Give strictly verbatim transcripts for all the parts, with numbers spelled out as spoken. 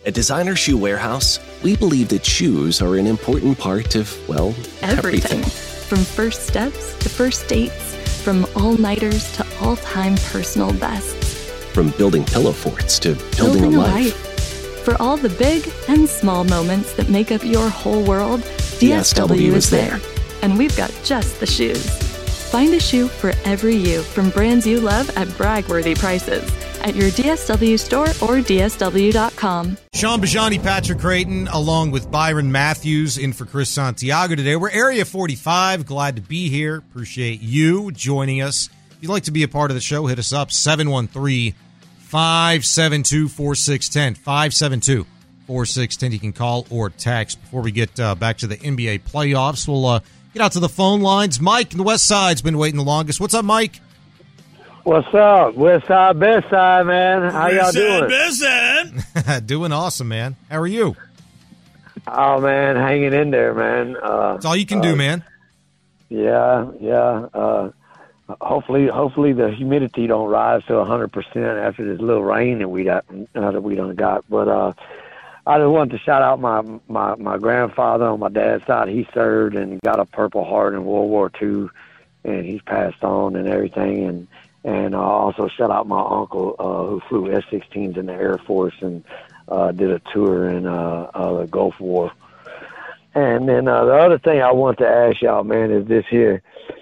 At Designer Shoe Warehouse, we believe that shoes are an important part of, well, everything. everything. From first steps to first dates, from all-nighters to all-time personal bests. From building pillow forts to building, Building a a life. life. For all the big and small moments that make up your whole world, D S W is there. And we've got just the shoes. Find a shoe for every you from brands you love at brag-worthy prices at your D S W store or D S W dot com. Sean Bajani, Patrick Creighton, along with Byron Matthews in for Chris Santiago today. We're Area forty-five. Glad to be here. Appreciate you joining us. If you'd like to be a part of the show, hit us up, seven one three, five seven two, four six one zero, five seven two, four six one zero. You can call or text. Before we get uh, back to the N B A playoffs, we'll uh, get out to the phone lines. Mike in the West Side's been waiting the longest. What's up, Mike? What's up? West Side, Best Side, man. How y'all doing? Best Side. Doing awesome, man. How are you? Oh, man, hanging in there, man. Uh, That's all you can do, uh, man. Yeah, yeah. Uh, hopefully, hopefully the humidity don't rise to one hundred percent after this little rain that we got, uh, that we done got. But uh, I just wanted to shout out my, my, my grandfather on my dad's side. He served and got a Purple Heart in World War Two, and he's passed on and everything. And And uh, also shout out my uncle uh, who flew F sixteens in the Air Force and uh, did a tour in uh, uh, the Gulf War. And then uh, the other thing I want to ask y'all, man, is this here.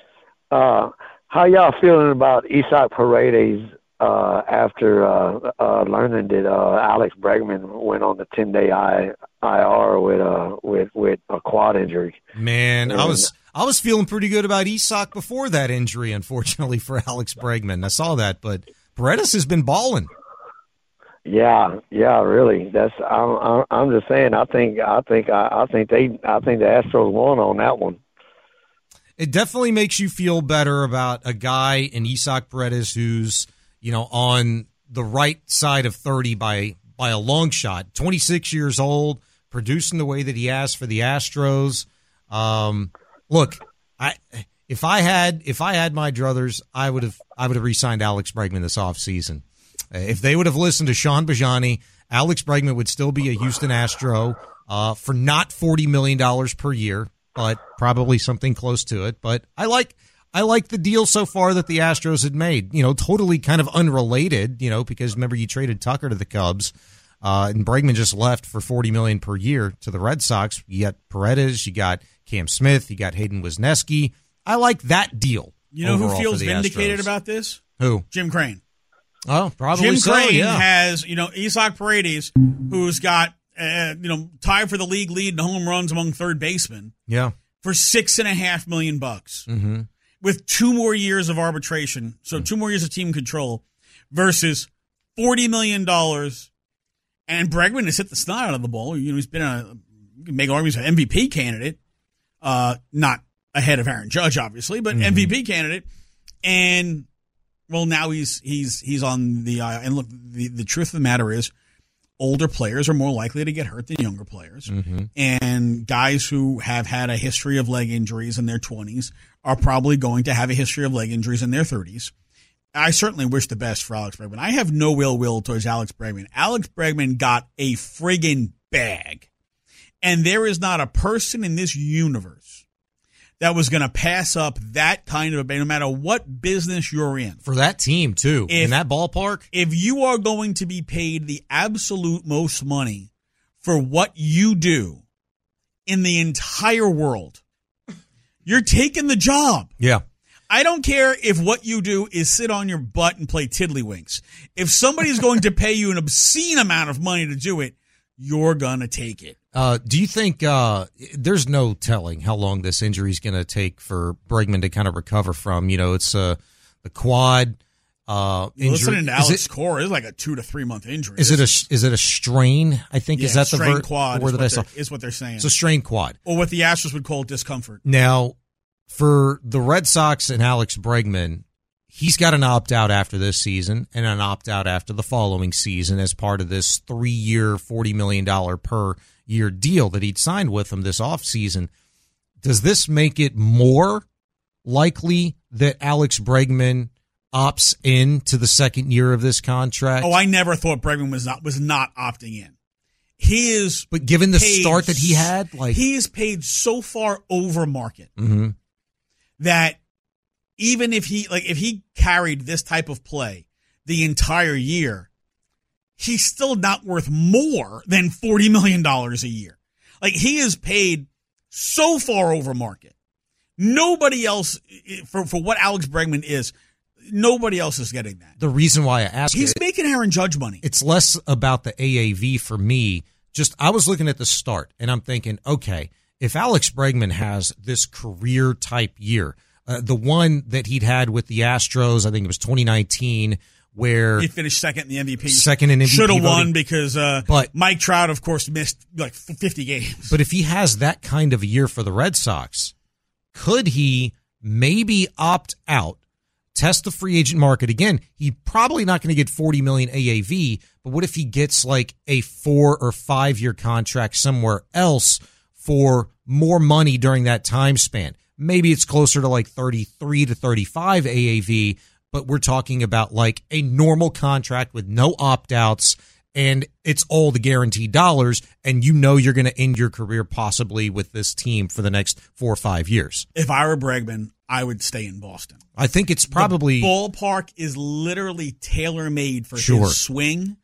Uh, how y'all feeling about Isaac Paredes uh, after uh, uh, learning that uh, Alex Bregman went on the ten-day I R with, uh, with, with a quad injury? Man, and, I was... I was feeling pretty good about Isak before that injury, unfortunately, for Alex Bregman. I saw that, but Paredes has been balling. Yeah, yeah, really. That's I'm. I'm just saying. I think. I think. I, I think they. I think the Astros won on that one. It definitely makes you feel better about a guy in Isak Paredes who's, you know, on the right side of thirty by by a long shot. twenty-six years old, producing the way that he has for the Astros. Um, Look, I if I had if I had my druthers, I would have I would have re-signed Alex Bregman this offseason. If they would have listened to Sean Bajani, Alex Bregman would still be a Houston Astro uh, for not forty million dollars per year, but probably something close to it. But I like I like the deal so far that the Astros had made. You know, totally kind of unrelated. You know, because remember you traded Tucker to the Cubs. Uh, and Bregman just left for forty million dollars per year to the Red Sox. You got Paredes, you got Cam Smith, you got Hayden Wisniewski. I like that deal. You know who overall feels for the vindicated Astros. about this? Who? Jim Crane. Oh, probably Jim so, Crane yeah. has, you know, Isaac Paredes, who's got, uh, you know, tied for the league lead in home runs among third basemen. Yeah. For six and a half million bucks. Mm-hmm. With two more years of arbitration, so two more years of team control, versus forty million dollars. And Bregman has hit the snot out of the ball. You know, he's been a, you can make arguments an M V P candidate, uh, not ahead of Aaron Judge, obviously, but Mm-hmm. M V P candidate. And, well, now he's he's he's on the uh, and look, the, the truth of the matter is, older players are more likely to get hurt than younger players. Mm-hmm. And guys who have had a history of leg injuries in their twenties are probably going to have a history of leg injuries in their thirties. I certainly wish the best for Alex Bregman. I have no ill will towards Alex Bregman. Alex Bregman got a friggin' bag. And there is not a person in this universe that was going to pass up that kind of a bag, no matter what business you're in. For that team, too, If- in that ballpark. If you are going to be paid the absolute most money for what you do in the entire world, you're taking the job. Yeah. I don't care if what you do is sit on your butt and play tiddlywinks. If somebody's going to pay you an obscene amount of money to do it, you're going to take it. Uh, do you think uh, there's no telling how long this injury is going to take for Bregman to kind of recover from? You know, it's uh, the quad uh, injury. Listening to Is Alex it- Cora, it's like a two to three month injury. Is it a is it a strain? I think yeah, is that the strained ver- quad the word is that I what saw? they're- is what they're saying. It's a strained quad. Or what the Astros would call discomfort. Now, for the Red Sox and Alex Bregman, he's got an opt-out after this season and an opt-out after the following season as part of this three-year, forty million dollars per year deal that he'd signed with him this offseason. Does this make it more likely that Alex Bregman opts in to the second year of this contract? Oh, I never thought Bregman was not was not opting in. he is. But given the paid, start that he had, like he is paid so far over market mm-hmm. that even if he like if he carried this type of play the entire year, he's still not worth more than forty million dollars a year. Like, he is paid so far over market. Nobody else, for, for what Alex Bregman is, nobody else is getting that. The reason why I ask He's it, making Aaron Judge money. It's less about the A A V for me. Just, I was looking at the start, and I'm thinking, okay, if Alex Bregman has this career-type year, uh, the one that he'd had with the Astros, I think it was twenty nineteen, where he finished second in the M V P. Second in M V P Should have won voting. because uh, but, Mike Trout, of course, missed like fifty games. But if he has that kind of a year for the Red Sox, could he maybe opt out, test the free agent market again? He's probably not going to get forty million dollars A A V, but what if he gets like a four or five year contract somewhere else for more money during that time span? Maybe it's closer to like thirty-three to thirty-five A A V, but we're talking about like a normal contract with no opt-outs, and it's all the guaranteed dollars, and you know you're going to end your career possibly with this team for the next four or five years. If I were Bregman, I would stay in Boston. I think it's probably... The ballpark is literally tailor-made for sure. his swing.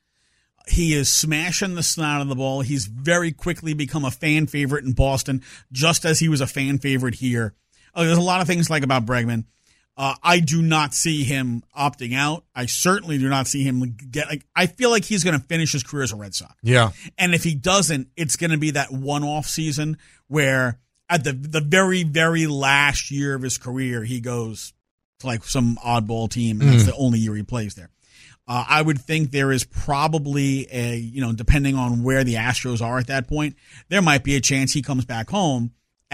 He is smashing the snot of the ball. He's very quickly become a fan favorite in Boston, just as he was a fan favorite here. Oh, there's a lot of things like about Bregman. Uh, I do not see him opting out. I certainly do not see him get. Like, I feel like he's going to finish his career as a Red Sox. Yeah, and if he doesn't, it's going to be that one-off season where at the the very very last year of his career, he goes to like some oddball team, and mm. that's the only year he plays there. Uh, I would think there is probably a, you know, depending on where the Astros are at that point, there might be a chance he comes back home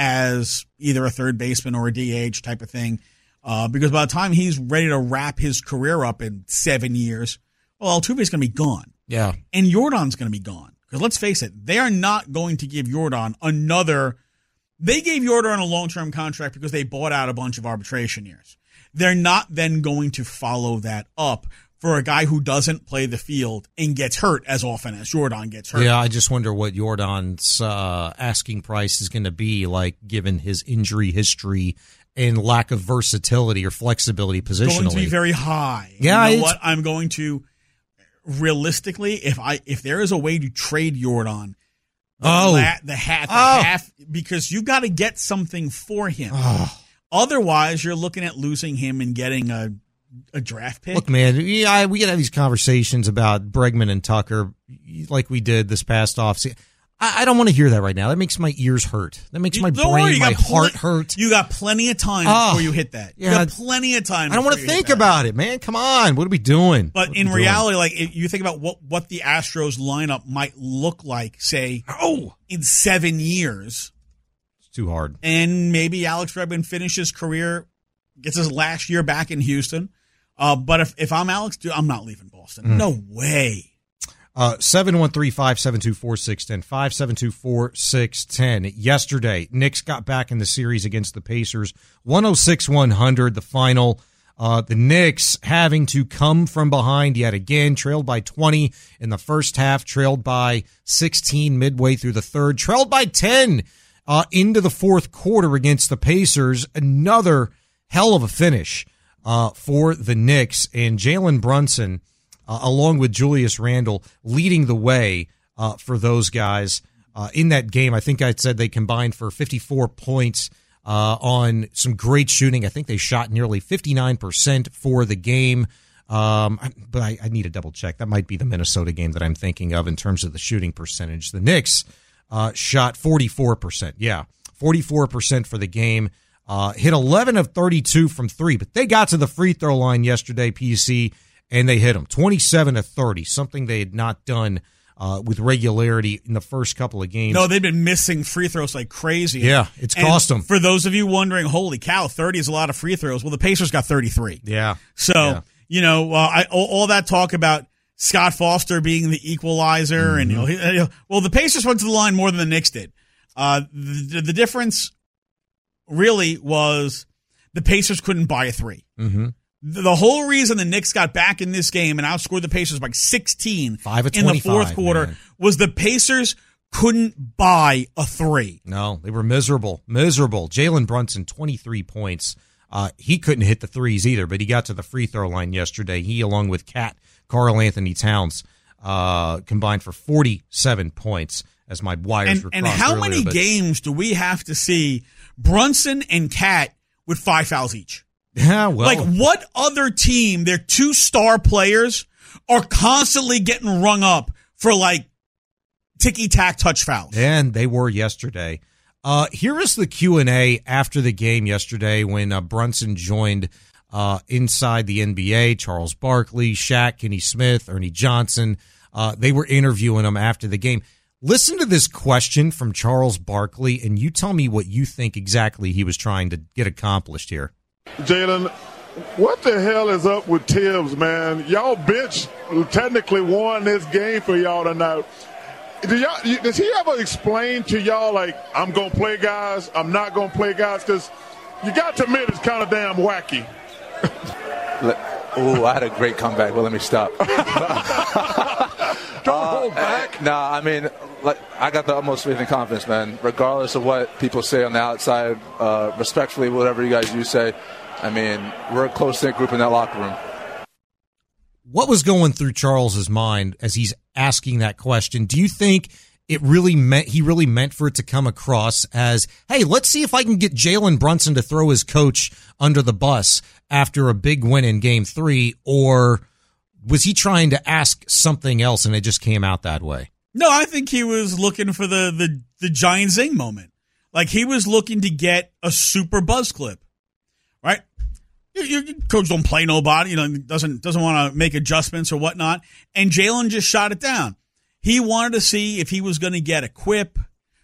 as either a third baseman or a D H type of thing. Uh, because by the time he's ready to wrap his career up in seven years, well, Altuve's going to be gone. Yeah. And Yordan's going to be gone. Because let's face it, they are not going to give Yordan another. They gave Yordan a long-term contract because they bought out a bunch of arbitration years. They're not then going to follow that up for a guy who doesn't play the field and gets hurt as often as Yordan gets hurt. Yeah, I just wonder what Yordan's uh, asking price is going to be like, given his injury history and lack of versatility or flexibility positionally. Going to be very high. Yeah, you know what? I'm going to realistically, if I if there is a way to trade Yordan, the oh, la- the half, the oh. half, because you got to get something for him. Oh. Otherwise, you're looking at losing him and getting a a draft pick. Look, man, yeah, we can have these conversations about Bregman and Tucker like we did this past offseason. I, I don't want to hear that right now. That makes my ears hurt. That makes you, my brain, worry, my pl- heart hurt. You got plenty of time oh, before you hit that. You yeah, got plenty of time. I don't want to think about it, man. Come on. What are we doing? But what in reality, like, if you think about what, what the Astros lineup might look like, say, oh. in seven years. It's too hard. And maybe Alex Bregman finishes his career, gets his last year back in Houston. Uh, but if, if I'm Alex, dude, I'm not leaving Boston. Mm. No way. Uh, seven one three, five seven two, four six one zero, five seven two, four six one zero. Yesterday, Knicks got back in the series against the Pacers. one oh six one hundred, the final. Uh, the Knicks having to come from behind yet again, trailed by twenty in the first half, trailed by sixteen midway through the third, trailed by ten uh, into the fourth quarter against the Pacers. Another hell of a finish uh, for the Knicks, and Jalen Brunson, Uh, along with Julius Randle, leading the way uh, for those guys uh, in that game. I think I said they combined for fifty-four points uh, on some great shooting. I think they shot nearly fifty-nine percent for the game. Um, but I, I need to double check. That might be the Minnesota game that I'm thinking of in terms of the shooting percentage. The Knicks uh, shot forty-four percent. Yeah, forty-four percent for the game. Uh, hit eleven of thirty-two from three, but they got to the free throw line yesterday, P C, and they hit them twenty-seven to thirty, something they had not done uh, with regularity in the first couple of games. No, they've been missing free throws like crazy. Yeah, it's and cost them. For those of you wondering, holy cow, thirty is a lot of free throws. Well, the Pacers got thirty-three. Yeah. So, yeah. you know, uh, I, all, all that talk about Scott Foster being the equalizer, mm-hmm. and, you know, he, you know, well, the Pacers went to the line more than the Knicks did. Uh, the, the difference really was the Pacers couldn't buy a three. Mm-hmm. The whole reason the Knicks got back in this game and outscored the Pacers by sixteen Five of in the fourth quarter man. was the Pacers couldn't buy a three. No, they were miserable, miserable. Jalen Brunson, twenty-three points. Uh, he couldn't hit the threes either, but he got to the free throw line yesterday. He, along with Cat, Karl Anthony Towns, uh, combined for forty-seven points as my wires and, were crossed And how earlier, many but... games do we have to see Brunson and Cat with five fouls each? Yeah, well. Like, what other team, their two star players, are constantly getting rung up for, like, ticky-tack touch fouls? And they were yesterday. Uh, here is the Q and A after the game yesterday when uh, Brunson joined uh, inside the N B A. Charles Barkley, Shaq, Kenny Smith, Ernie Johnson. Uh, they were interviewing him after the game. Listen to this question from Charles Barkley, and you tell me what you think exactly he was trying to get accomplished here. Jalen, what the hell is up with Tibbs, man? Y'all bench technically won this game for y'all tonight. Do y'all, does he ever explain to y'all, like, I'm going to play guys, I'm not going to play guys? Because you got to admit it's kind of damn wacky. Ooh, I had a great comeback. Well, let me stop. Don't uh, hold back. No, nah, I mean, like, I got the utmost faith and confidence, man. Regardless of what people say on the outside, uh, respectfully, whatever you guys do say, I mean, we're a close-knit group in that locker room. What was going through Charles's mind as he's asking that question? Do you think it really meant he really meant for it to come across as, hey, let's see if I can get Jalen Brunson to throw his coach under the bus after a big win in game three, or was he trying to ask something else and it just came out that way? No, I think he was looking for the the, the giant zing moment. Like, he was looking to get a super buzz clip, right? Your coach don't play nobody, you know, doesn't doesn't want to make adjustments or whatnot. And Jalen just shot it down. He wanted to see if he was going to get a quip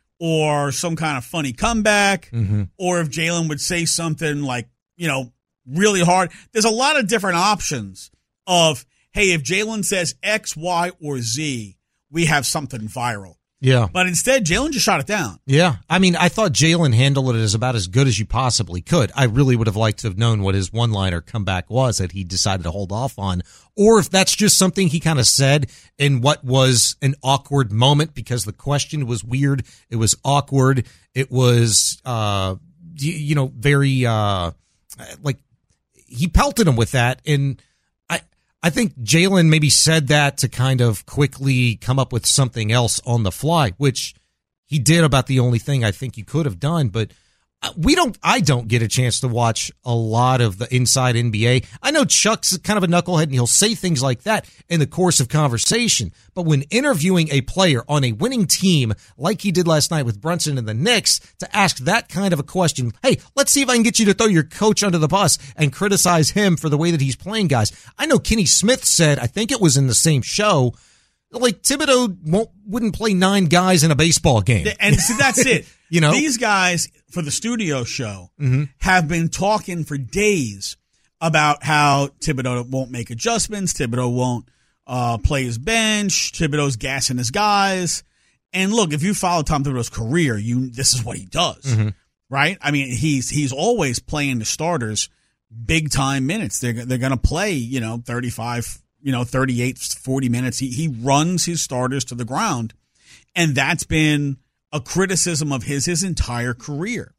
or some kind of funny comeback, mm-hmm. or if Jalen would say something like, you know, really hard. There's a lot of different options of, hey, if Jalen says X, Y, or Z, we have something viral. Yeah. But instead, Jalen just shot it down. Yeah. I mean, I thought Jalen handled it as about as good as you possibly could. I really would have liked to have known what his one-liner comeback was that he decided to hold off on, or if that's just something he kind of said in what was an awkward moment because the question was weird. It was awkward. It was, uh, you, you know, very, uh, like he pelted him with that. And I think Jalen maybe said that to kind of quickly come up with something else on the fly, which he did about the only thing I think you could have done. But we don't, I don't get a chance to watch a lot of the inside N B A. I know Chuck's kind of a knucklehead and he'll say things like that in the course of conversation. But when interviewing a player on a winning team, like he did last night with Brunson and the Knicks, to ask that kind of a question, hey, let's see if I can get you to throw your coach under the bus and criticize him for the way that he's playing guys. I know Kenny Smith said, I think it was in the same show, like Thibodeau won't, wouldn't play nine guys in a baseball game. And see, that's it. You know, these guys for the studio show mm-hmm. have been talking for days about how Thibodeau won't make adjustments. Thibodeau won't uh, play his bench. Thibodeau's gassing his guys. And look, if you follow Tom Thibodeau's career, you this is what he does, mm-hmm. right? I mean, he's he's always playing the starters big time minutes. They're they're going to play, you know, thirty-five, you know, thirty-eight, forty minutes. He he runs his starters to the ground, and that's been a criticism of his his entire career.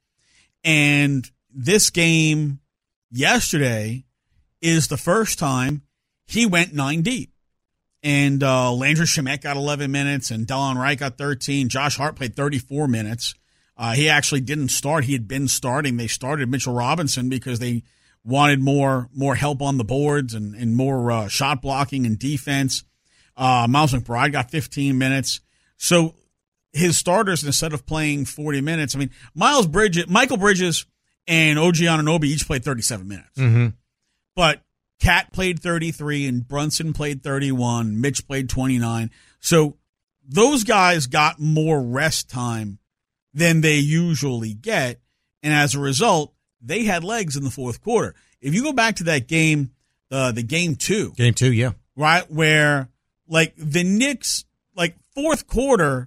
And this game yesterday is the first time he went nine deep. And uh, Landry Shamet got eleven minutes, and Delon Wright got thirteen. Josh Hart played thirty-four minutes. Uh, he actually didn't start. He had been starting. They started Mitchell Robinson because they wanted more more help on the boards and, and more uh, shot blocking and defense. Uh, Miles McBride got fifteen minutes. So his starters, instead of playing forty minutes, I mean, Miles Bridges, Michael Bridges and O G Anunoby each played thirty-seven minutes. Mm-hmm. But Cat played thirty-three and Brunson played thirty-one. Mitch played twenty-nine. So those guys got more rest time than they usually get. And as a result, they had legs in the fourth quarter. If you go back to that game, uh, the game two. Game two, yeah. Right, where, like, the Knicks, like, fourth quarter,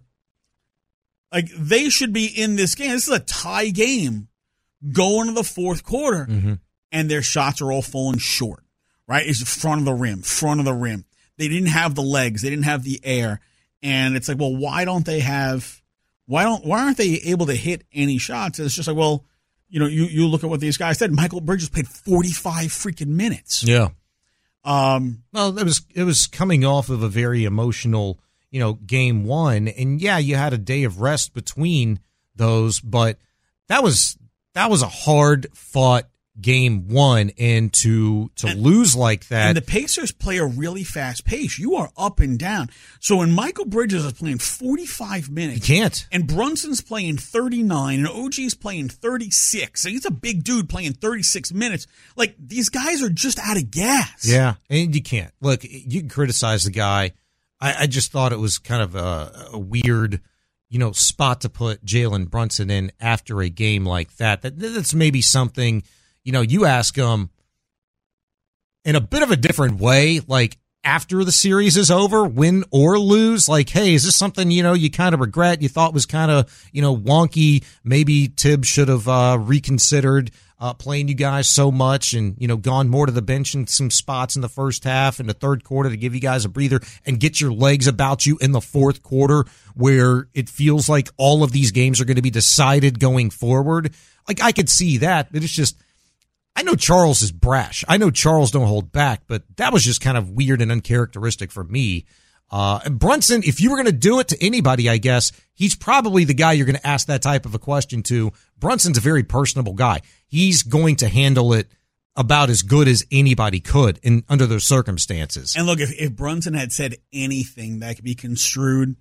like, they should be in this game. This is a tie game going to the fourth quarter, mm-hmm. and their shots are all falling short, right? It's front of the rim, front of the rim. They didn't have the legs. They didn't have the air. And it's like, well, why don't they have, why don't, why aren't they able to hit any shots? And it's just like, well, you know, you, you look at what these guys said. Michael Bridges played forty-five freaking minutes. Yeah. Um, well, it was, it was coming off of a very emotional, you know, game one. And yeah, you had a day of rest between those, but that was, that was a hard fought game one, and to to and, lose like that. And the Pacers play a really fast pace. You are up and down. So when Michael Bridges is playing forty-five minutes, you can't. And Brunson's playing thirty-nine, and O G's playing thirty-six. And he's a big dude playing thirty-six minutes. Like, these guys are just out of gas. Yeah, and you can't. Look, you can criticize the guy. I, I just thought it was kind of a, a weird, you know, spot to put Jalen Brunson in after a game like that. That that's maybe something. You know, you ask them in a bit of a different way, like after the series is over, win or lose, like, hey, is this something, you know, you kind of regret, you thought was kind of, you know, wonky, maybe Tibbs should have uh, reconsidered uh, playing you guys so much and, you know, gone more to the bench in some spots in the first half and the third quarter to give you guys a breather and get your legs about you in the fourth quarter where it feels like all of these games are going to be decided going forward. Like, I could see that, but it's just, I know Charles is brash. I know Charles don't hold back, but that was just kind of weird and uncharacteristic for me. Uh, and Brunson, if you were going to do it to anybody, I guess, he's probably the guy you're going to ask that type of a question to. Brunson's a very personable guy. He's going to handle it about as good as anybody could in under those circumstances. And look, if, if Brunson had said anything that could be construed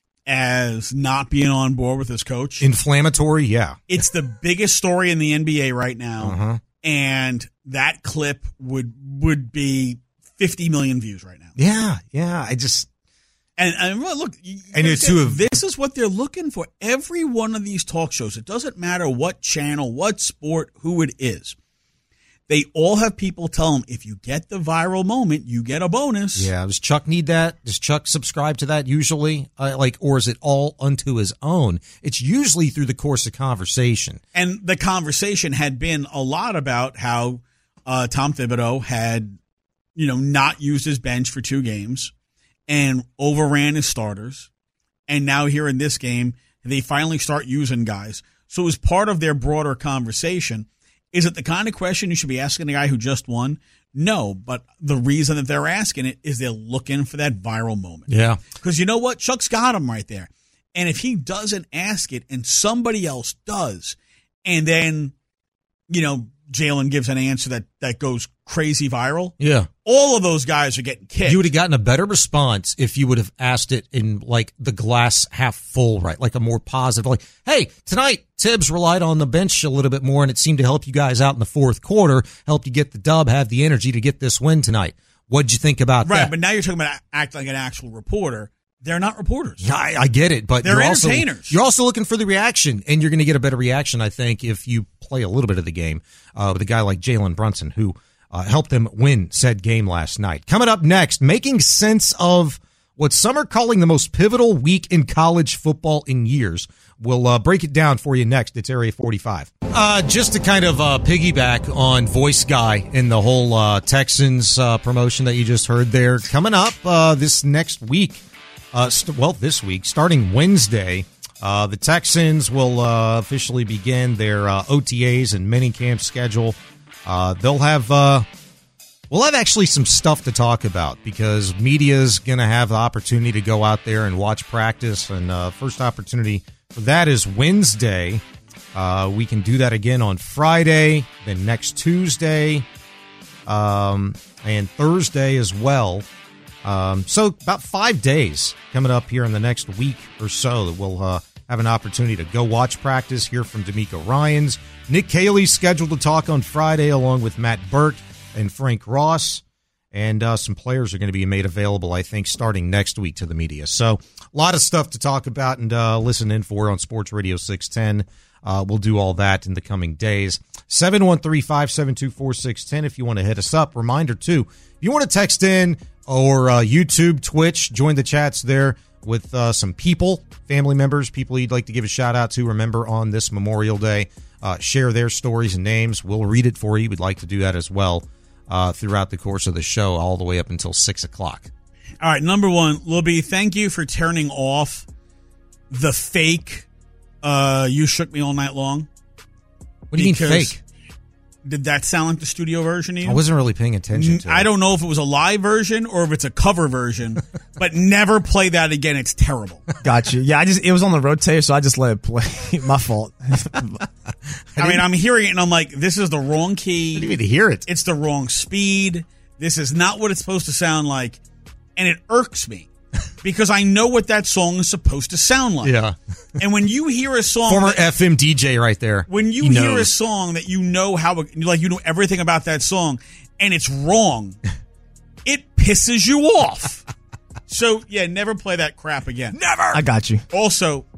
as not being on board with his coach. Inflammatory, yeah. It's the biggest story in the N B A right now. Uh-huh. And that clip would would be fifty million views right now. Yeah, yeah. I just and and look, you, and it's two of this is what they're looking for. Every one of these talk shows, it doesn't matter what channel, what sport, who it is. They all have people tell them, if you get the viral moment, you get a bonus. Yeah, does Chuck need that? Does Chuck subscribe to that usually? Uh, like, or is it all unto his own? It's usually through the course of conversation. And the conversation had been a lot about how uh, Tom Thibodeau had, you know, not used his bench for two games and overran his starters. And now here in this game, they finally start using guys. So it was part of their broader conversation. Is it the kind of question you should be asking a guy who just won? No, but the reason that they're asking it is they're looking for that viral moment. Yeah. Because you know what? Chuck's got him right there. And if he doesn't ask it and somebody else does, and then, you know, Jalen gives an answer that, that goes crazy viral, yeah, all of those guys are getting kicked. You would have gotten a better response if you would have asked it in, like, the glass half full, right? Like a more positive, like, hey, tonight Tibbs relied on the bench a little bit more, and it seemed to help you guys out in the fourth quarter, helped you get the dub, have the energy to get this win tonight. What'd you think about right, that? Right, but now you're talking about act like an actual reporter. They're not reporters. Yeah, I, I get it, but they're you're entertainers. Also, you're also looking for the reaction, and you're going to get a better reaction, I think, if you play a little bit of the game uh, with a guy like Jalen Brunson, who uh, helped them win said game last night. Coming up next, making sense of what some are calling the most pivotal week in college football in years. We'll uh, break it down for you next. It's Area forty-five. Uh, just to kind of uh, piggyback on Voice Guy and the whole uh, Texans uh, promotion that you just heard there, coming up uh, this next week. Uh, st- well, this week, starting Wednesday, uh, the Texans will uh, officially begin their uh, O T As and minicamp schedule. Uh, they'll have, uh, we'll have actually some stuff to talk about because media's going to have the opportunity to go out there and watch practice. And uh, first opportunity for that is Wednesday. Uh, we can do that again on Friday, then next Tuesday, um, and Thursday as well. Um, so about five days coming up here in the next week or so that we'll uh, have an opportunity to go watch practice, hear from D'Amico Ryans. Nick Caley's scheduled to talk on Friday along with Matt Burke and Frank Ross. And uh, some players are going to be made available, I think, starting next week to the media. So a lot of stuff to talk about and uh, listen in for on Sports Radio six ten. Uh, we'll do all that in the coming days. seven one three, five seven two, four six one zero if you want to hit us up. Reminder, too, if you want to text in or uh, YouTube, Twitch, join the chats there with uh, some people, family members, people you'd like to give a shout-out to. Remember, on this Memorial Day, uh, share their stories and names. We'll read it for you. We'd like to do that as well uh, throughout the course of the show all the way up until six o'clock. All right, number one, Lil B, thank you for turning off the fake uh, You Shook Me All Night Long. What do you mean fake? Did that sound like the studio version to you? I wasn't really paying attention to it. I don't know if it was a live version or if it's a cover version, but never play that again. It's terrible. Got you. Yeah, I just it was on the rotator, so I just let it play. My fault. I, I mean, I'm hearing it and I'm like, this is the wrong key. I didn't even hear it. It's the wrong speed. This is not what it's supposed to sound like. And it irks me because I know what that song is supposed to sound like. Yeah. And when you hear a song... Former that, F M D J right there. When you he hear knows. a song that you know how... Like, you know everything about that song, and it's wrong, it pisses you off. So, yeah, never play that crap again. Never! I got you. Also,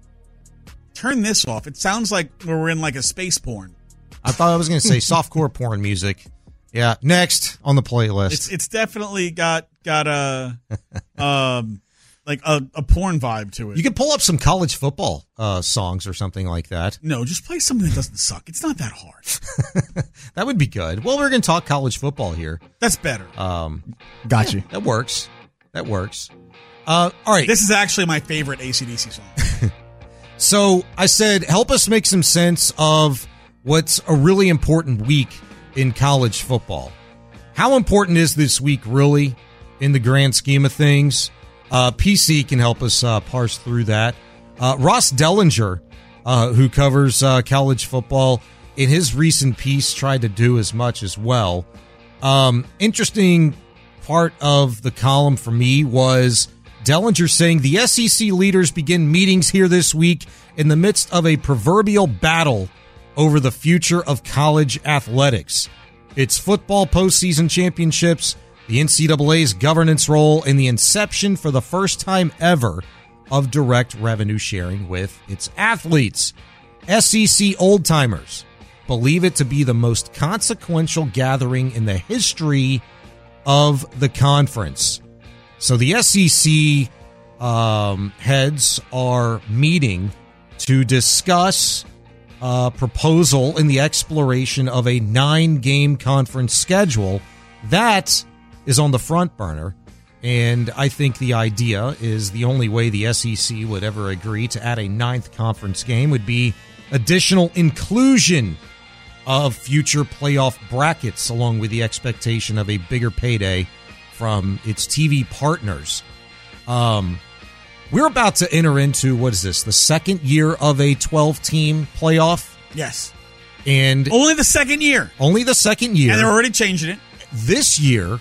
turn this off. It sounds like we're in, like, a space porn. I thought I was going to say softcore porn music. Yeah, next on the playlist. It's it's definitely got got a um like a, a porn vibe to it. You could pull up some college football uh, songs or something like that. No, just play something that doesn't suck. It's not that hard. That would be good. Well, we're going to talk college football here. That's better. Um, Got yeah, you. That works. That works. Uh, all right. This is actually my favorite A C D C song. So I said, help us make some sense of what's a really important week in college football. How important is this week really in the grand scheme of things? Uh, P C can help us uh, parse through that. Uh, Ross Dellinger, uh, who covers uh, college football, in his recent piece tried to do as much as well. Um, interesting part of the column for me was Dellinger saying the S E C leaders begin meetings here this week in the midst of a proverbial battle over the future of college athletics. It's football postseason championships, the N C double A's governance role, and the inception for the first time ever of direct revenue sharing with its athletes. S E C old-timers believe it to be the most consequential gathering in the history of the conference. So the S E C um, heads are meeting to discuss a proposal in the exploration of a nine-game conference schedule. That is on the front burner, and I think the idea is the only way the S E C would ever agree to add a ninth conference game would be additional inclusion of future playoff brackets, along with the expectation of a bigger payday from its T V partners. Um, we're about to enter into, what is this, the second year of a twelve-team playoff? Yes. And only the second year. Only the second year. And they're already changing it. This year,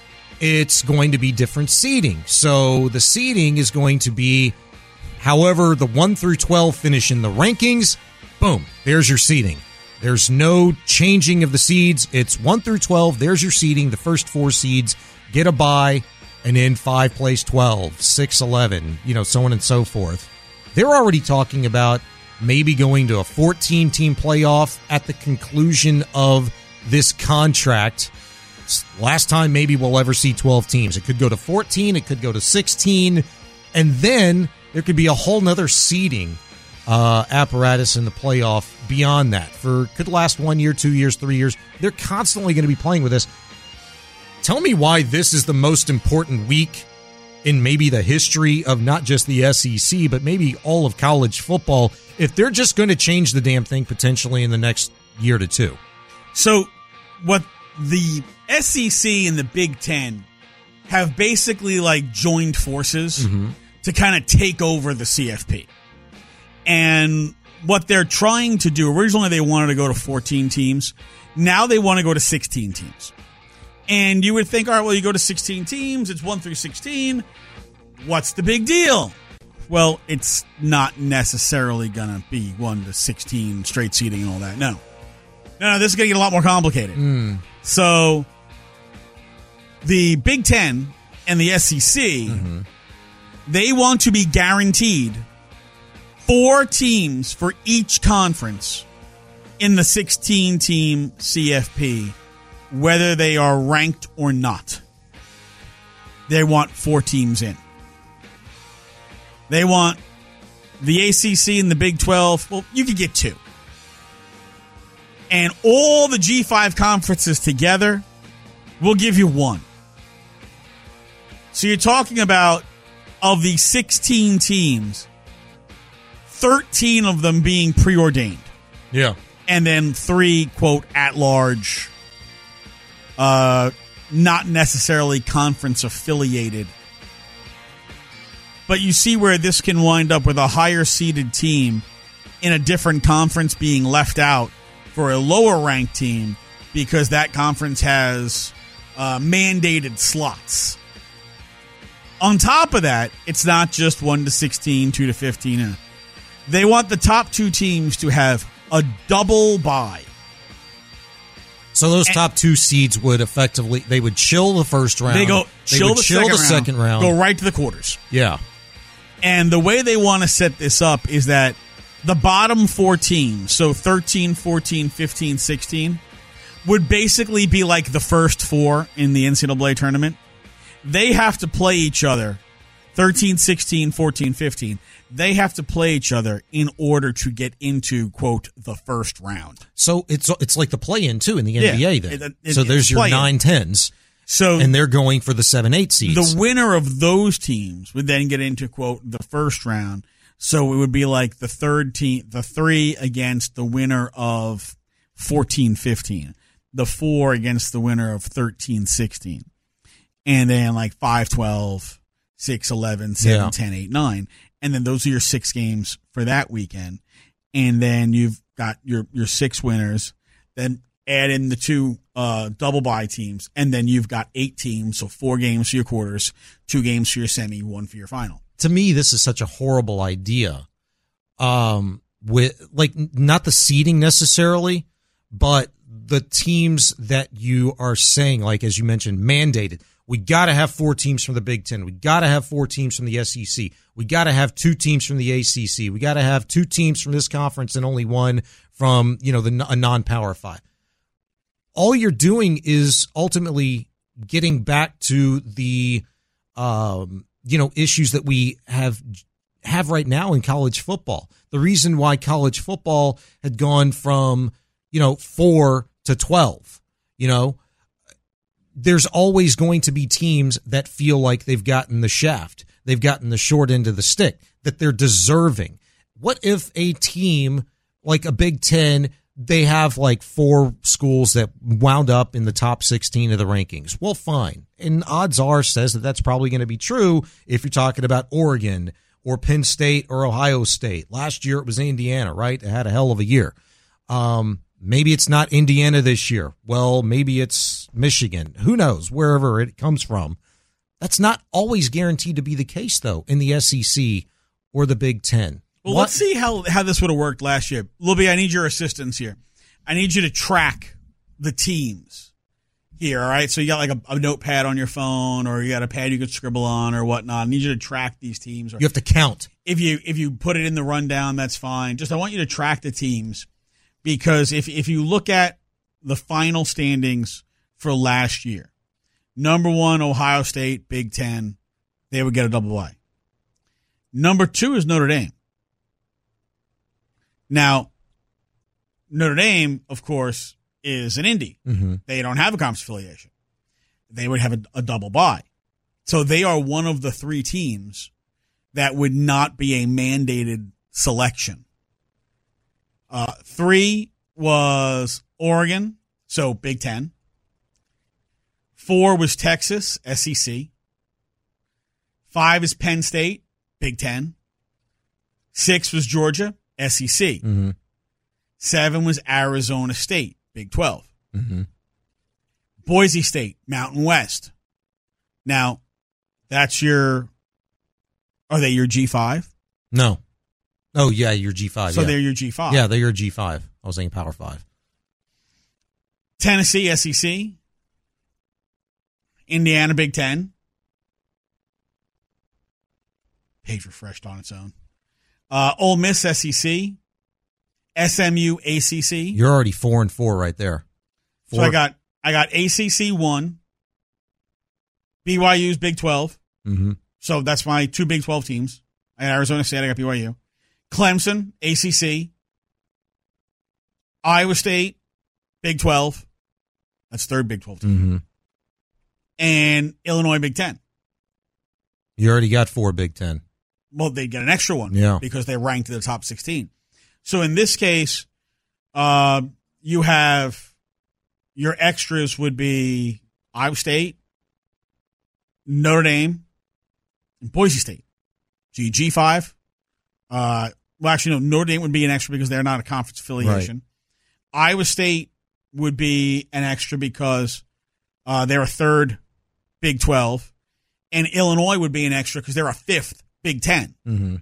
it's going to be different seeding. So the seeding is going to be however the one through twelve finish in the rankings. Boom, there's your seeding. There's no changing of the seeds. It's one through twelve. There's your seeding. The first four seeds get a bye, and then five plays twelve, six, eleven, you know, so on and so forth. They're already talking about maybe going to a fourteen-team playoff at the conclusion of this contract. Last time maybe we'll ever see twelve teams. It could go to fourteen, it could go to sixteen, and then there could be a whole nother seeding uh, apparatus in the playoff beyond that. For could last one year, two years, three years. They're constantly going to be playing with this. Tell me why this is the most important week in maybe the history of not just the S E C, but maybe all of college football, if they're just going to change the damn thing potentially in the next year to two. So what the S E C and the Big Ten have basically like joined forces mm-hmm. to kind of take over the C F P. And what they're trying to do, originally they wanted to go to fourteen teams. Now they want to go to sixteen teams. And you would think, all right, well, you go to sixteen teams. It's one through sixteen. What's the big deal? Well, it's not necessarily going to be one to sixteen straight seeding and all that. No. No, no, this is going to get a lot more complicated. Mm. So the Big Ten and the S E C, mm-hmm. they want to be guaranteed four teams for each conference in the sixteen-team C F P, whether they are ranked or not. They want four teams in. They want the A C C and the Big twelve. Well, you could get two. And all the G five conferences together will give you one. So you're talking about, of the sixteen teams, thirteen of them being preordained. Yeah. And then three, quote, at large, uh, not necessarily conference affiliated. But you see where this can wind up with a higher seeded team in a different conference being left out for a lower ranked team because that conference has uh, mandated slots. On top of that, it's not just one to sixteen, two to fifteen. They want the top two teams to have a double bye. So those and, top two seeds would effectively, they would chill the first round. They go they chill, would the, chill second the second round, round, go right to the quarters. Yeah. And the way they want to set this up is that the bottom four teams, so thirteen, fourteen, fifteen, sixteen, would basically be like the first four in the N C double A tournament. They have to play each other, thirteen, sixteen, fourteen, fifteen. They have to play each other in order to get into, quote, the first round. So it's it's like the play-in, too, in the N B A yeah, then. It, it, so there's your nine tens. So, and they're going for the seven eight seeds. The winner of those teams would then get into, quote, the first round. So it would be like the third team, the three against the winner of fourteen, fifteen. The four against the winner of thirteen, sixteen. And then like five, twelve, six, eleven, seven, yeah. ten, eight, nine. And then those are your six games for that weekend. And then you've got your, your six winners. Then add in the two uh, double bye teams. And then you've got eight teams. So four games for your quarters, two games for your semi, one for your final. To me, this is such a horrible idea. Um, with like not the seeding necessarily, but the teams that you are saying, like as you mentioned, mandated. We got to have four teams from the Big Ten. We got to have four teams from the S E C. We got to have two teams from the A C C. We got to have two teams from this conference and only one from, you know, the a non-Power Five. All you're doing is ultimately getting back to the, um, you know, issues that we have have right now in college football. The reason why college football had gone from, you know, four to twelve, you know, there's always going to be teams that feel like they've gotten the shaft. They've gotten the short end of the stick, that they're deserving. What if a team like a Big Ten, they have like four schools that wound up in the top sixteen of the rankings? Well, fine. And odds are says that that's probably going to be true if you're talking about Oregon or Penn State or Ohio State. Last year it was Indiana, right? It had a hell of a year. Um, maybe it's not Indiana this year. Well, maybe it's Michigan. Who knows? Wherever it comes from. That's not always guaranteed to be the case, though, in the S E C or the Big Ten. Well, what? Let's see how, how this would have worked last year. Libby, I need your assistance here. I need you to track the teams here, all right? So you got like a, a notepad on your phone, or you got a pad you could scribble on or whatnot. I need you to track these teams. Or you have to count. If you if you put it in the rundown, that's fine. Just I want you to track the teams, because if if you look at the final standings for last year, number one, Ohio State, Big Ten, they would get a double bye. Number two is Notre Dame. Now, Notre Dame, of course, is an Indy. Mm-hmm. They don't have a conference affiliation. They would have a, a double bye. So they are one of the three teams that would not be a mandated selection. Uh, three was Oregon, so Big Ten. Four was Texas, S E C. Five is Penn State, Big Ten. Six was Georgia, S E C. Mm-hmm. Seven was Arizona State, Big twelve. Mm-hmm. Boise State, Mountain West. Now, that's your, are they your G five? No. Oh, yeah, your G five. So yeah. they're your G five. Yeah, they're your G five. I was saying Power five. Tennessee, S E C. Indiana, Big Ten. Page refreshed on its own. Uh, Ole Miss, S E C. S M U, A C C. You're already four and four right there. Four. So I got I got A C C one. B Y U's Big twelve. Mm-hmm. So that's my two Big twelve teams. I got Arizona State, I got B Y U. Clemson, A C C. Iowa State, Big twelve. That's third Big twelve team. Mm-hmm. And Illinois, Big ten. You already got four Big Ten. Well, they get an extra one yeah. because they're ranked in the top sixteen. So in this case, uh, you have your extras would be Iowa State, Notre Dame, and Boise State. So you G five. Uh, well, actually, no, Notre Dame would be an extra because they're not a conference affiliation. Right. Iowa State would be an extra because uh, they're a third Big twelve. And Illinois would be an extra because they're a fifth Big Ten. Mm-hmm.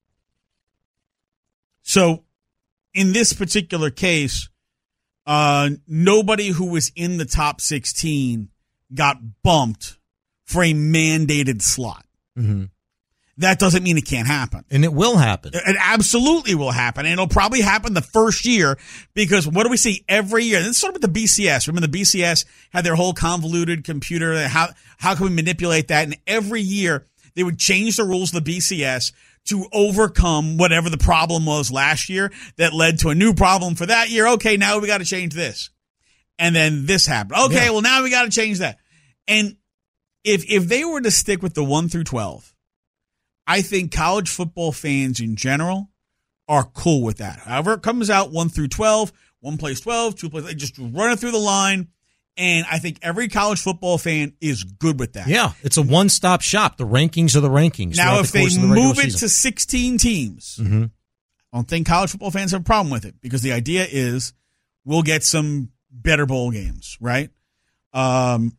So in this particular case, uh, nobody who was in the top sixteen got bumped for a mandated slot. Mm-hmm. That doesn't mean it can't happen. And it will happen. It absolutely will happen. And it'll probably happen the first year because what do we see every year? Let's start with the B C S. Remember the B C S had their whole convoluted computer. How, how can we manipulate that? And every year they would change the rules of the B C S to overcome whatever the problem was last year that led to a new problem for that year. Okay, now we got to change this. And then this happened. Okay, yeah. well, now we got to change that. And if if they were to stick with the one through twelve, I think college football fans in general are cool with that. However it comes out, one through twelve, one plays twelve, two plays, they just run it through the line. And I think every college football fan is good with that. Yeah, it's a one-stop shop. The rankings are the rankings. Now, if the they the move it season. to sixteen teams, mm-hmm. I don't think college football fans have a problem with it because the idea is we'll get some better bowl games, right? Um,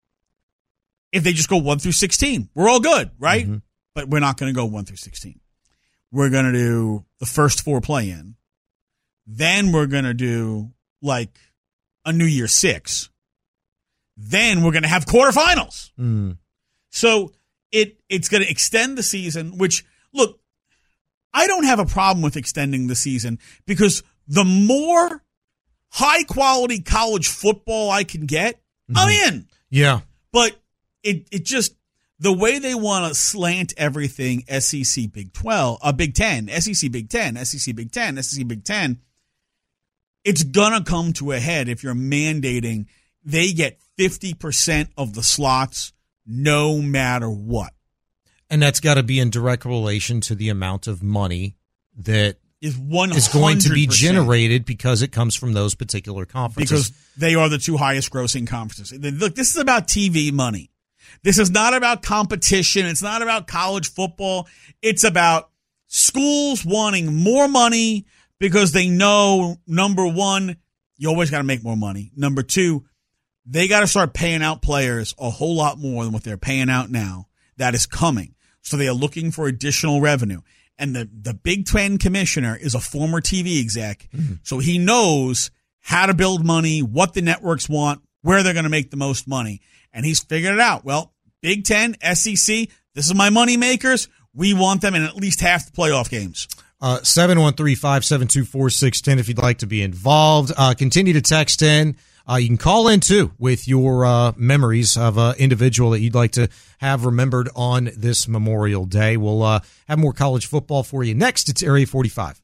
if they just go one through sixteen, we're all good, right? Mm-hmm. But we're not going to go one through sixteen. We're going to do the first four play-in. Then we're going to do like a New Year Six. Then we're going to have quarterfinals. Mm. So it it's going to extend the season, which, look, I don't have a problem with extending the season because the more high-quality college football I can get, mm-hmm. I'm in. Yeah. But it it just... the way they want to slant everything, S E C Big twelve, uh, Big Ten, S E C Big Ten, S E C Big Ten, S E C Big Ten, it's going to come to a head if you're mandating they get fifty percent of the slots no matter what. And that's got to be in direct relation to the amount of money that is, one hundred percent is going to be generated because it comes from those particular conferences. Because they are the two highest grossing conferences. Look, this is about T V money. This is not about competition. It's not about college football. It's about schools wanting more money because they know, number one, you always got to make more money. Number two, they got to start paying out players a whole lot more than what they're paying out now. That is coming. So they are looking for additional revenue. And the, the Big Ten commissioner is a former T V exec, mm-hmm. so he knows how to build money, what the networks want, where they're going to make the most money. And he's figured it out. Well, Big Ten, S E C, this is my money makers. We want them in at least half the playoff games. Uh, seven one three, five seven two, four six one zero if you'd like to be involved. Uh, continue to text in. Uh, you can call in, too, with your uh, memories of an individual that you'd like to have remembered on this Memorial Day. We'll uh, have more college football for you next. It's Area forty-five.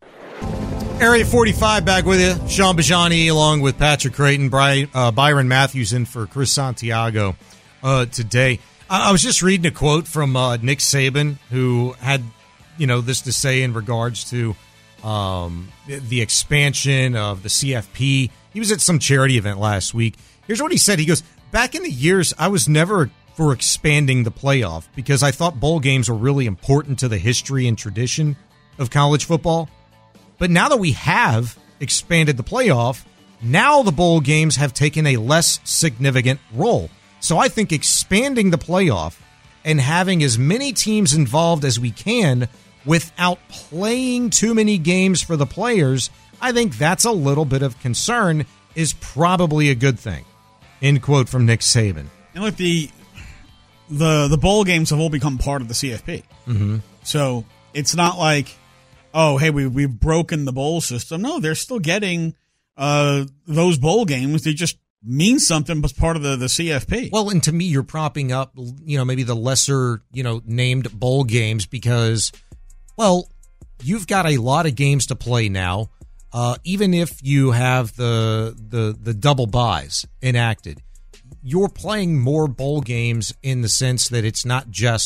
Area forty-five back with you. Sean Bajani along with Patrick Creighton, Brian, uh, Byron Matthews in for Chris Santiago uh, today. I-, I was just reading a quote from uh, Nick Saban, who had, you know, this to say in regards to um, the expansion of the C F P. He was at some charity event last week. Here's what he said. He goes, back in the years, I was never for expanding the playoff because I thought bowl games were really important to the history and tradition of college football. But now that we have expanded the playoff, now the bowl games have taken a less significant role. So I think expanding the playoff and having as many teams involved as we can without playing too many games for the players, I think that's a little bit of concern, is probably a good thing. End quote from Nick Saban. And look, the the the bowl games have all become part of the C F P. Mm-hmm. So it's not like, oh, hey, we, we've broken the bowl system. No, they're still getting uh, those bowl games. They just mean something as part of the, the C F P. Well, and to me, you're propping up, you know, maybe the lesser, you know, named bowl games because, well, you've got a lot of games to play now. Uh, even if you have the, the the double buys enacted, you're playing more bowl games in the sense that it's not just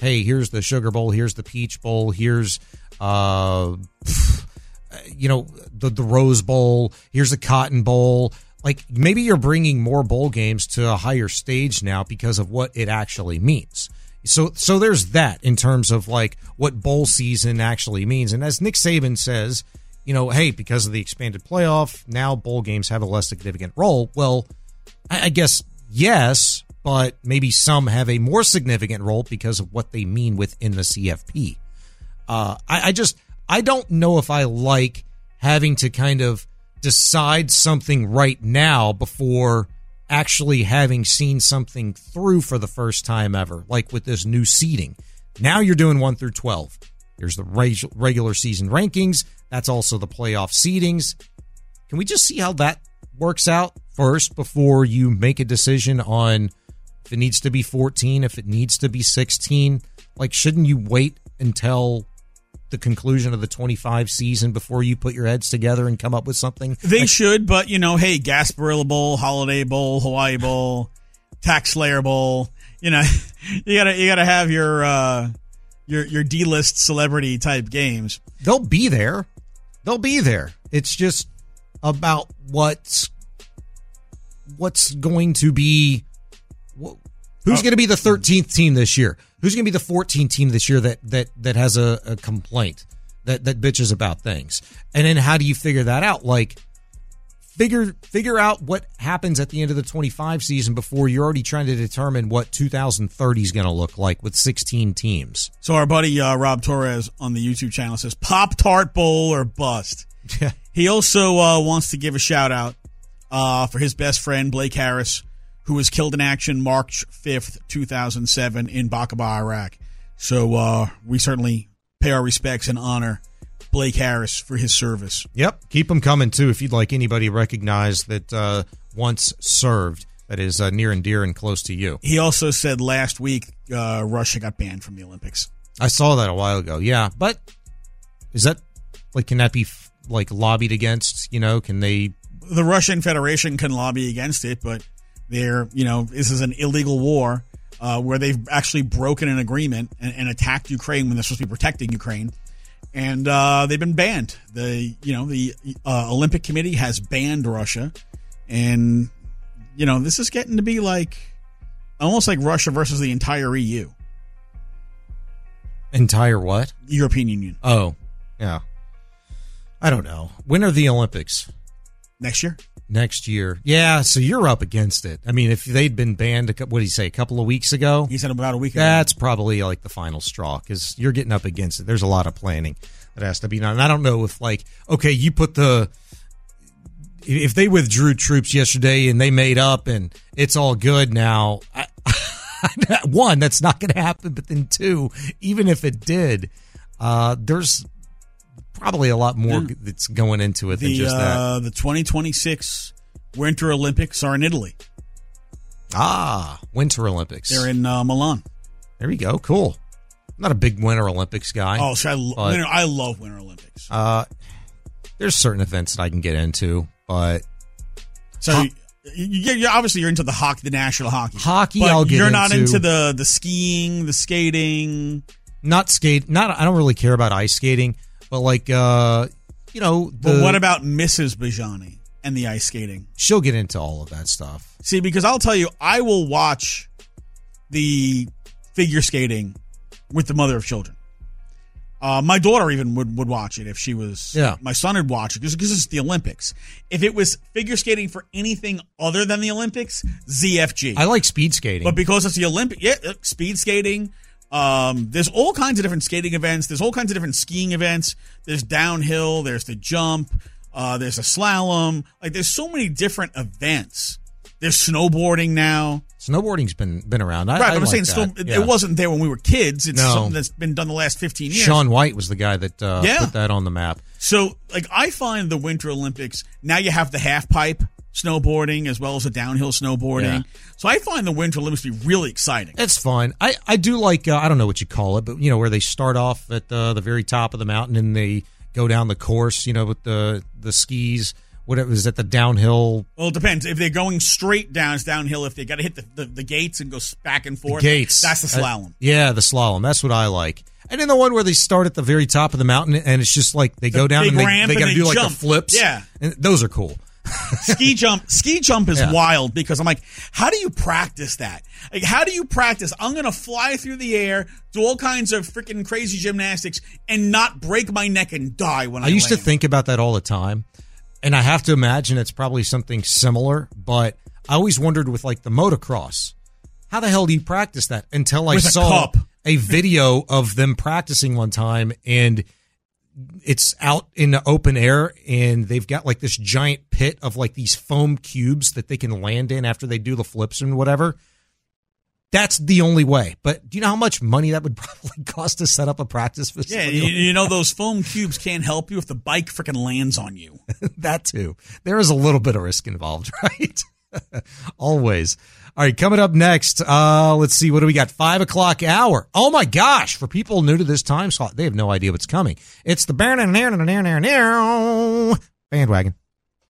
hey, here's the Sugar Bowl, here's the Peach Bowl, here's, uh, you know, the, the Rose Bowl, here's the Cotton Bowl. Like, maybe you're bringing more bowl games to a higher stage now because of what it actually means. So, so there's that in terms of like what bowl season actually means. And as Nick Saban says, you know, hey, because of the expanded playoff, now bowl games have a less significant role. Well, I, I guess yes, but maybe some have a more significant role because of what they mean within the C F P. Uh, I, I just, I don't know if I like having to kind of decide something right now before actually having seen something through for the first time ever, like with this new seeding. Now you're doing one through twelve. There's the reg- regular season rankings. That's also the playoff seedings. Can we just see how that works out first before you make a decision on if it needs to be fourteen, if it needs to be sixteen? Like, shouldn't you wait until the conclusion of the twenty-five season before you put your heads together and come up with something? They like, should, but, you know, hey, Gasparilla Bowl, Holiday Bowl, Hawaii Bowl, Tax Slayer Bowl, you know, you gotta you gotta have your uh, your your D-list celebrity type games. They'll be there. They'll be there. It's just about what's what's going to be. Who's Oh. going to be the thirteenth team this year? Who's going to be the fourteenth team this year that that that has a, a complaint that that bitches about things? And then how do you figure that out? Like, figure figure out what happens at the end of the twenty-five season before you're already trying to determine what two thousand thirty is going to look like with sixteen teams. So our buddy uh, Rob Torres on the YouTube channel says Pop-Tart Bowl or bust. He also uh, wants to give a shout out uh, for his best friend Blake Harris, who was killed in action March fifth, two thousand seven in Baqaba, Iraq. So uh, we certainly pay our respects and honor Blake Harris for his service. Yep. Keep them coming, too, if you'd like anybody recognized that uh, once served that is uh, near and dear and close to you. He also said last week uh, Russia got banned from the Olympics. I saw that a while ago, yeah. But is that, like, can that be, like, lobbied against? You know, can they... The Russian Federation can lobby against it, but... They're, you know, this is an illegal war uh, where they've actually broken an agreement and, and attacked Ukraine when they're supposed to be protecting Ukraine, and uh, they've been banned. The, you know, the uh, Olympic Committee has banned Russia, and you know, this is getting to be like almost like Russia versus the entire E U. Entire what? European Union. Oh, yeah. I don't know. When are the Olympics? Next year. Next year. Yeah, so you're up against it. I mean, if they'd been banned, a, what did he say, a couple of weeks ago? He said about a week ago. That's probably like the final straw because you're getting up against it. There's a lot of planning that has to be done. And I don't know if, like, okay, you put the, if they withdrew troops yesterday and they made up and it's all good now, I, one, that's not going to happen. But then two, even if it did, uh, there's probably a lot more that's going into it the, than just that. Uh, the twenty twenty-six Winter Olympics are in Italy. Ah, Winter Olympics. They're in uh, Milan. There we go. Cool. I'm not a big Winter Olympics guy. Oh, so I, lo- but, winter, I love Winter Olympics. Uh, there's certain events that I can get into, but so ho- you, you get, you're, obviously you're into the hockey, the national hockey. Hockey, but I'll get you're into. not into the the skiing, the skating. Not skate. Not. I don't really care about ice skating. But like, uh, you know, the, but what about Missus Bajani and the ice skating? She'll get into all of that stuff. See, because I'll tell you, I will watch the figure skating with the mother of children. Uh, my daughter even would, would watch it if she was. Yeah. My son would watch it because it's the Olympics. If it was figure skating for anything other than the Olympics, Z F G. I like speed skating, but because it's the Olympic, yeah, speed skating. Um, there's all kinds of different skating events. There's all kinds of different skiing events. There's downhill. There's the jump. Uh, there's a slalom. Like, there's so many different events. There's snowboarding now. Snowboarding's been been around. I, right, I but I'm like saying that. still, it, Yeah. it wasn't there when we were kids. It's No. something that's been done the last fifteen years. Shaun White was the guy that uh, Yeah. put that on the map. So, like, I find the Winter Olympics, now you have the half pipe snowboarding as well as the downhill snowboarding. Yeah. So I find the Winter Olympics to be really exciting. It's fun. I, I do like, uh, I don't know what you call it, but, you know, where they start off at uh, the very top of the mountain and they go down the course, you know, with the, the skis what it was at the downhill. Well, it depends. If they're going straight down, it's downhill. If they got to hit the, the, the gates and go back and forth, the gates. That's the slalom. Uh, yeah, the slalom. That's what I like. And then the one where they start at the very top of the mountain, and it's just like they the go down and they, they got to do like jump. the flips. Yeah, and those are cool. ski jump, ski jump is yeah. wild because I'm like, how do you practice that? Like, how do you practice? I'm gonna fly through the air, do all kinds of freaking crazy gymnastics, and not break my neck and die when I. I used land. to think about that all the time, and I have to imagine it's probably something similar. But I always wondered with like the motocross, how the hell do you practice that? Until I with saw a, a video of them practicing one time, and it's out in the open air, and they've got like this giant pit of like these foam cubes that they can land in after they do the flips and whatever. That's the only way. But do you know how much money that would probably cost to set up a practice facility? Yeah, you, you know, those foam cubes can't help you if the bike freaking lands on you. That too. There is a little bit of risk involved, right? Always. All right, coming up next, uh, let's see, what do we got? Five o'clock hour. Oh my gosh, for people new to this time slot, they have no idea what's coming. It's the bandwagon.